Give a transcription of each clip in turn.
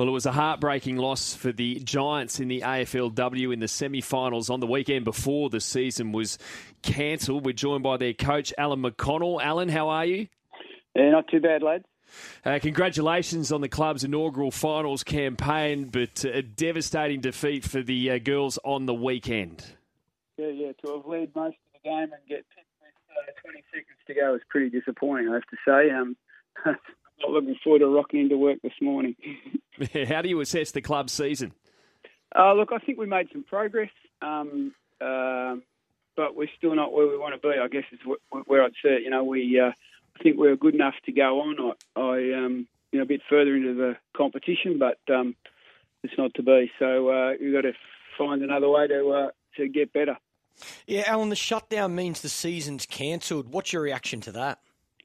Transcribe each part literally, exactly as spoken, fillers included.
Well, it was a heartbreaking loss for the Giants in the A F L W in the semi-finals on the weekend before the season was cancelled. We're joined by their coach, Alan McConnell. Alan, how are you? Yeah, not too bad, lads. Uh, congratulations on the club's inaugural finals campaign, but a devastating defeat for the uh, girls on the weekend. Yeah, yeah, to have led most of the game and get picked with uh, twenty seconds to go was pretty disappointing, I have to say. Um, I'm not looking forward to rocking into work this morning. How do you assess the club's season? Uh, look, I think we made some progress, um, uh, but we're still not where we want to be, I guess is wh- where I'd say it. You know, we, uh, I think we're good enough to go on. I, I um, you know, a bit further into the competition, but um, it's not to be. So uh, we've got to find another way to uh, to get better. Yeah, Alan, the shutdown means the season's cancelled. What's your reaction to that?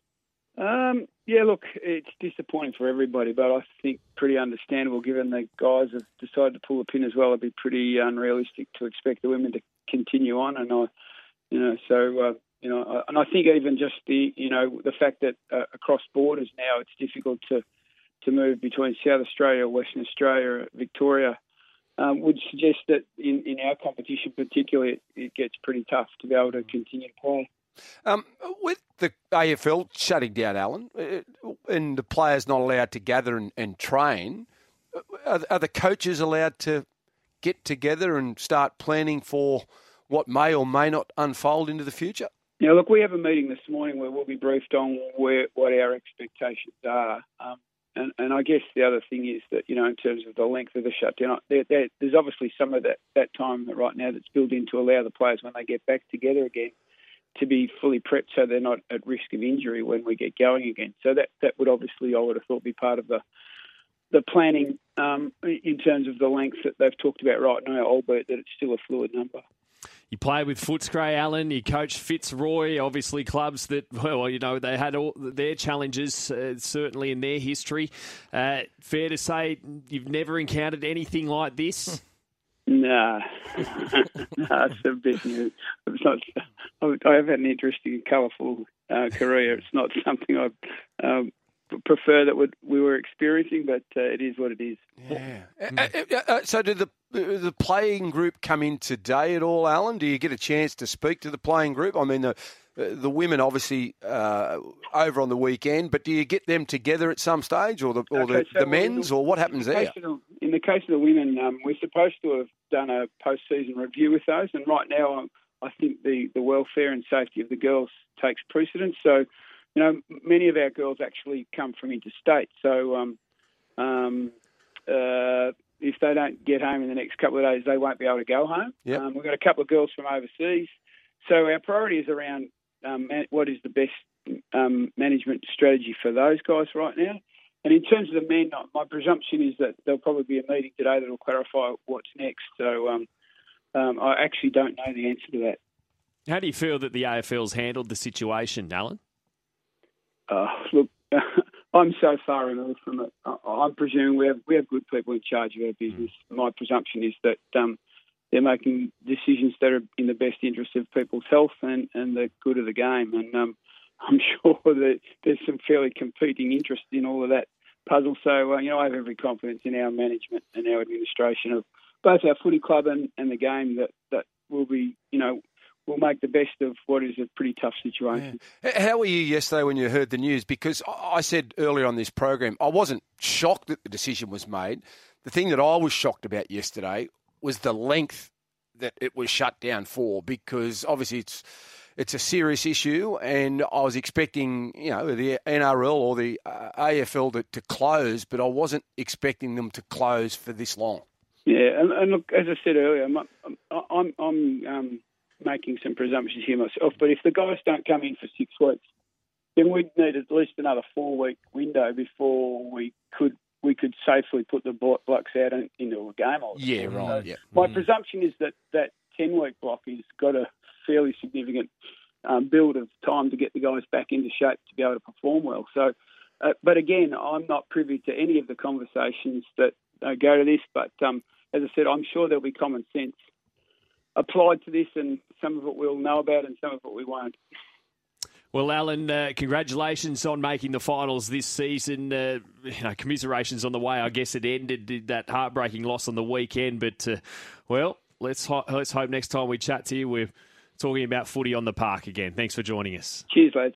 Um, yeah, look, it's disappointing for everybody, but I think pretty understandable given the guys have decided to pull the pin as well. It'd be pretty unrealistic to expect the women to continue on, and I, you know, so uh, you know, and I think even just the, you know, the fact that uh, across borders now it's difficult to to move between South Australia, Western Australia, Victoria. Um, would suggest that in, in our competition particularly, it, it gets pretty tough to be able to continue to play. Um, with the A F L shutting down, Alan, and the players not allowed to gather and, and train, are, are the coaches allowed to get together and start planning for what may or may not unfold into the future? Yeah, look, we have a meeting this morning where we'll be briefed on where what our expectations are. Um, and, and I guess the other thing is that, you know, in terms of the length of the shutdown, there, there, there's obviously some of that, that time right now that's built in to allow the players when they get back together again to be fully prepped so they're not at risk of injury when we get going again. So that, that would obviously, I would have thought, be part of the the planning um, in terms of the length that they've talked about right now, albeit that it's still a fluid number. You play with Footscray, Alan. You coach Fitzroy, obviously clubs that, well, you know, they had all their challenges, uh, certainly in their history. Uh, fair to say you've never encountered anything like this? No, no, it's a bit new. It's not. I have had an interesting, colourful uh, career. It's not something I um, prefer that would, we were experiencing, but uh, it is what it is. Yeah. Uh, uh, uh, so, did the the playing group come in today at all, Alan? Do you get a chance to speak to the playing group? I mean, the the women obviously uh, over on the weekend, but do you get them together at some stage, or the or okay, the, so the men's, or what happens in the there? The, in the case of the women, um, we're supposed to have done a post-season review with those, and right now um, I think the, the welfare and safety of the girls takes precedence. So, you know, many of our girls actually come from interstate. So, um, um, uh, if they don't get home in the next couple of days, they won't be able to go home. Yep. Um, we've got a couple of girls from overseas. So our priority is around um, what is the best um, management strategy for those guys right now. And in terms of the men, my presumption is that there'll probably be a meeting today that will clarify what's next. So um, um, I actually don't know the answer to that. How do you feel that the A F L's handled the situation, Alan? Uh, look, I'm so far removed from it. I'm presuming we have we have good people in charge of our business. Mm. My presumption is that um, they're making decisions that are in the best interest of people's health and, and the good of the game. And um, I'm sure that there's some fairly competing interest in all of that puzzle. So, uh, you know, I have every confidence in our management and our administration of both our footy club and, and the game that, that will be, you know, we'll make the best of what is a pretty tough situation. Yeah. How were you yesterday when you heard the news? Because I said earlier on this program, I wasn't shocked that the decision was made. The thing that I was shocked about yesterday was the length that it was shut down for, because obviously it's it's a serious issue, and I was expecting, you know, the N R L or the uh, A F L to, to close, but I wasn't expecting them to close for this long. Yeah, and, and look, as I said earlier, I'm I'm, I'm um, making some presumptions here myself, but if the guys don't come in for six weeks, then we'd need at least another four-week window before we could we could safely put the blocks out in, into a game. Yeah, right. So yeah. My mm. presumption is that that ten-week block has got a fairly significant um, build of time to get the guys back into shape to be able to perform well. So, uh, but again, I'm not privy to any of the conversations that uh, go to this. But um, as I said, I'm sure there'll be common sense applied to this, and some of it we'll know about and some of it we won't. Well, Alan, uh, congratulations on making the finals this season. Uh, you know, commiserations on the way. I guess it ended that heartbreaking loss on the weekend. But, uh, well, let's ho- let's hope next time we chat to you, we're talking about footy on the park again. Thanks for joining us. Cheers, lads.